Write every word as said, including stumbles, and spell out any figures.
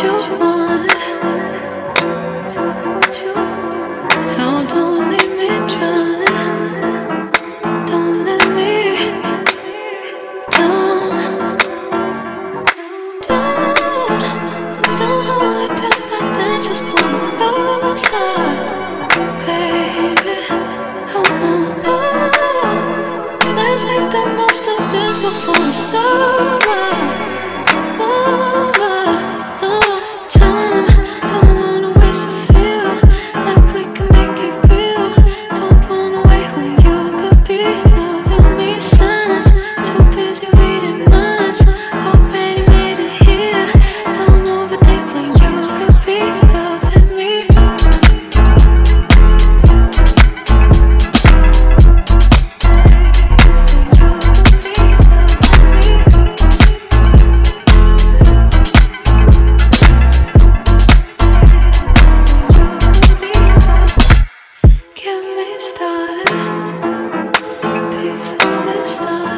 you wanted, so don't leave me drowning. Don't let me down. Don't, don't hold it back like that. Just pull me closer, baby. Oh, oh, oh. Let's make the most of this before it's over. Over. No time, don't wanna waste a feel like we can make it real. Don't wanna wait when you could be loving me. Signs, too busy reading minds. Already made it here. Don't overthink when you could be loving me. Get me started before this starts.